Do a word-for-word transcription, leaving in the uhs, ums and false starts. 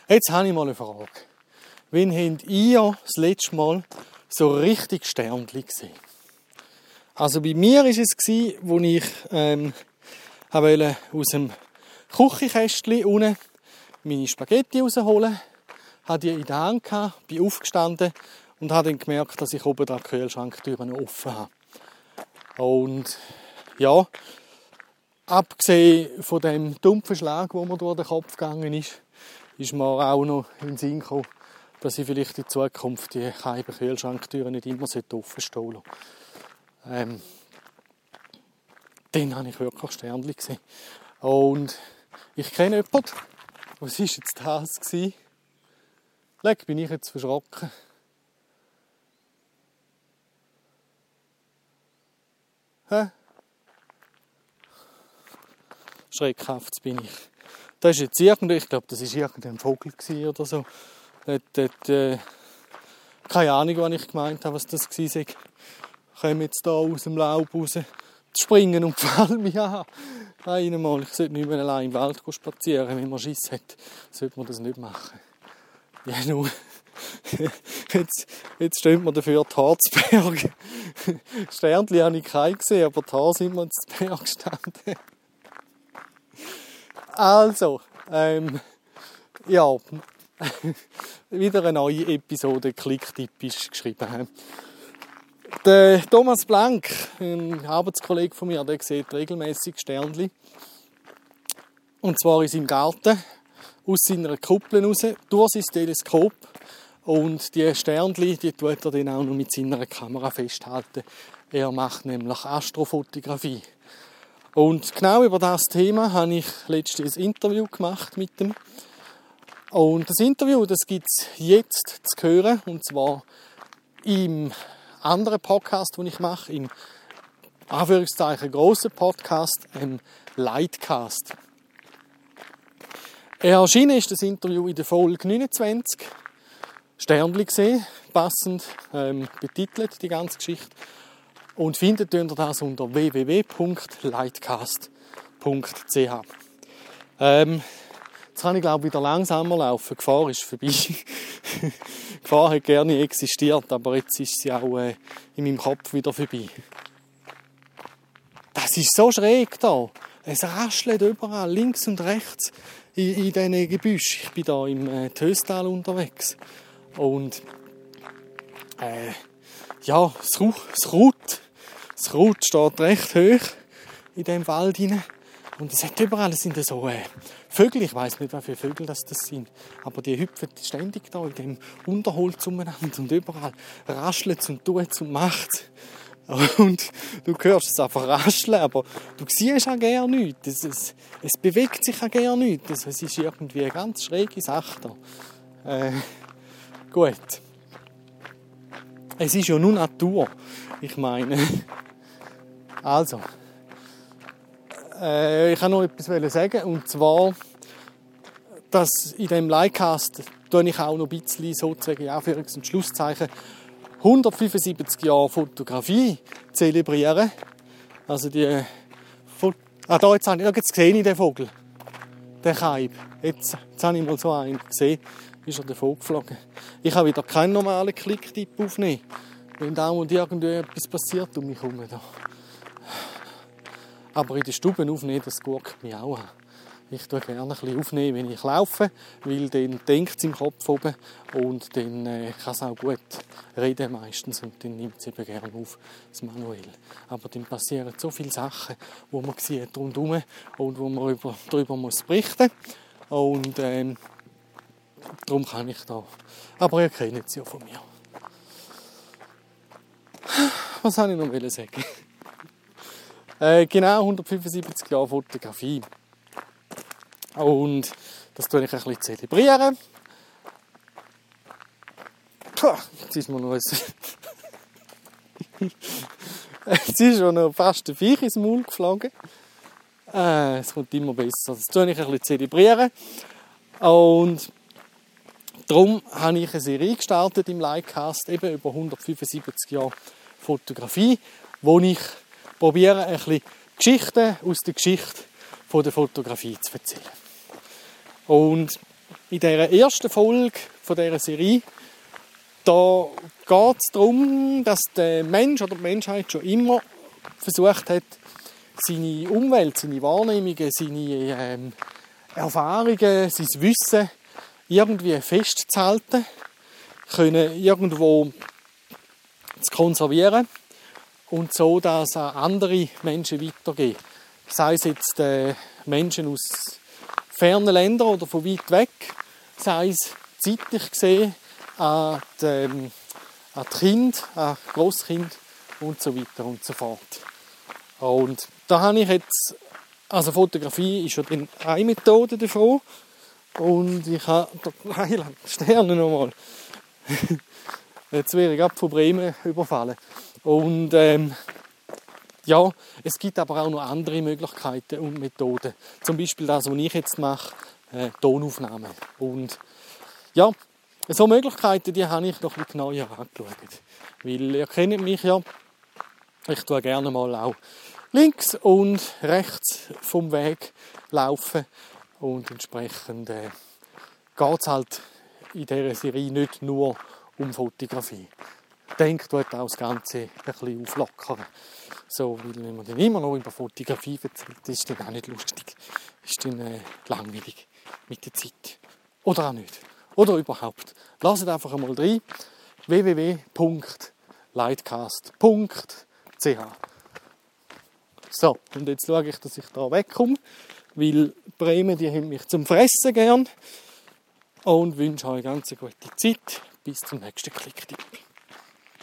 Jetzt habe ich mal eine Frage. Wann habt ihr das letzte Mal so richtig Sternchen gesehen? Also bei mir war es, als ich ähm, wollte aus dem Küchenkästchen unten meine Spaghetti rausholen, hatte die in der Hand, bin aufgestanden und habe dann gemerkt, dass ich oben die Kühlschranktüren offen habe. Und ja, abgesehen von dem dumpfen Schlag, der mir durch den Kopf gegangen ist, ist mir auch noch in den Sinn gekommen, dass ich vielleicht in Zukunft die kalten Kühlschranktüren nicht immer offen stehen lassen. Ähm, dann habe ich wirklich Sternchen gesehen. Und ich kenne jemanden. Was war jetzt das? Leck, bin ich jetzt verschrocken. Hä? Schreckhaft bin ich. Das ist jetzt irgendwie, ich glaube, das war irgendein Vogel oder so. Dort, dort, äh, keine Ahnung, was ich gemeint habe, was das war. Ich komme jetzt hier aus dem Laub raus, springen und fallen mich an. Einmal, ich sollte nicht mehr allein im Wald spazieren, wenn man Schiss hat, sollte man das nicht machen. Ja, nur, jetzt, jetzt steht man dafür die Harzberge. Sternchen habe ich keine gesehen, aber die Haare sind mir ins Berg gestanden. Also, ähm, ja, wieder eine neue Episode klicktypisch geschrieben. Der Thomas Blank, ein Arbeitskollege von mir, der sieht regelmäßig Sternchen. Und zwar in seinem Garten, aus seiner Kuppel raus, durch sein Teleskop. Und die Sternchen, die tut er dann auch noch mit seiner Kamera festhalten. Er macht nämlich Astrofotografie. Und genau über das Thema habe ich letztens ein Interview gemacht mit ihm. Und das Interview, das gibt es jetzt zu hören, und zwar im anderen Podcast, den ich mache, im Anführungszeichen grossen Podcast, im Lightcast. Erschienen ist das Interview in der Folge neunundzwanzig. Sternchen gesehen, passend ähm, betitelt, die ganze Geschichte. Und findet ihr das unter w w w punkt lightcast punkt c h. Ähm, jetzt kann ich, glaube ich, wieder langsamer laufen. Die Gefahr ist vorbei. Die Gefahr hat gerne existiert, aber jetzt ist sie auch äh, in meinem Kopf wieder vorbei. Das ist so schräg da. Es raschelt überall, links und rechts, in, in diesen Gebüschen. Ich bin hier im äh, Töstal unterwegs. Und äh, ja, das Kraut, das Kraut steht recht hoch in diesem Wald hinein. Und es hat überall, es sind so äh, Vögel, ich weiss nicht, welche Vögel das, das sind, aber die hüpfen ständig da in dem Unterholz umeinander und überall raschelt es und tut es und macht es. Und du hörst es einfach rascheln, aber du siehst auch gar nichts. Es, es, es bewegt sich auch gar nichts. Es, es ist irgendwie eine ganz schräge Sache da. Äh, gut. Es ist ja nur Natur. Ich meine, also, äh, ich kann noch etwas sagen, und zwar, dass in diesem Lightcast tue ich auch noch ein bisschen sozusagen in Anführungs- und Schlusszeichen hundertfünfundsiebzig Jahre Fotografie zelebrieren. Also die Fo- ah, da, jetzt, habe ich, jetzt sehe ich den Vogel. Den Kaib. Jetzt, jetzt habe ich mal so einen gesehen. Ist er davon geflogen. Ich habe wieder keinen normalen Klicktipp aufnehmen. Wenn da und irgendwie etwas passiert um mich herum. Aber in der Stube aufnehmen, das guckt mich auch an. Ich tue gerne ein bisschen aufnehmen, wenn ich laufe, weil dann denkt es im Kopf oben und dann äh, kann es auch gut reden meistens und dann nimmt es eben gerne auf, das manuell. Aber dann passieren so viele Sachen, die man sieht rundherum und wo man über, darüber muss berichten muss. Und ähm, darum kann ich da. Aber ihr kennt es ja von mir. Was soll ich noch sagen? äh, genau hundertfünfundsiebzig Jahre Fotografie. Und das tue ich ein bisschen zelebrieren. Puh, jetzt ist mir noch ein Jetzt ist schon noch fast ein Viech ins Maul geflogen. Äh, es kommt immer besser. Das tue ich ein bisschen zelebrieren. Und darum habe ich eine Serie gestartet im Lightcast, eben über hundertfünfundsiebzig Jahre Fotografie, wo ich probiere, ein bisschen Geschichten aus der Geschichte von der Fotografie zu erzählen. Und in dieser ersten Folge von dieser Serie, da geht es darum, dass der Mensch oder die Menschheit schon immer versucht hat, seine Umwelt, seine Wahrnehmungen, seine ähm, Erfahrungen, sein Wissen irgendwie festzuhalten, können irgendwo zu konservieren und so das an andere Menschen weitergeben. Sei es jetzt äh, Menschen aus fernen Ländern oder von weit weg, sei es zeitlich gesehen an die, ähm, an die Kinder, an Grosskinder und so weiter und so fort. Und da habe ich jetzt, also Fotografie ist ja eine Methode davon. Und ich habe den Sterne nochmal. Jetzt wäre ich gerade von Bremen überfallen. Und ähm, ja, es gibt aber auch noch andere Möglichkeiten und Methoden. Zum Beispiel das, was ich jetzt mache, äh, Tonaufnahmen. Und ja, so Möglichkeiten, die habe ich noch ein bisschen genauer angeschaut. Weil ihr kennt mich ja, ich tue gerne mal auch links und rechts vom Weg laufen. Und entsprechend äh, geht es halt in dieser Serie nicht nur um Fotografie. Ich denke, dort auch das Ganze ein bisschen auflockern. So, weil wenn man dann immer noch über Fotografie erzählt, ist dann auch nicht lustig. Ist dann äh, langweilig mit der Zeit. Oder auch nicht. Oder überhaupt. Lasst einfach einmal rein. w w w punkt lightcast punkt c h So, und jetzt schaue ich, dass ich da wegkomme, weil Bremen, die haben mich zum Fressen gern. Und wünsche euch eine ganz gute Zeit. Bis zum nächsten Klicktipp.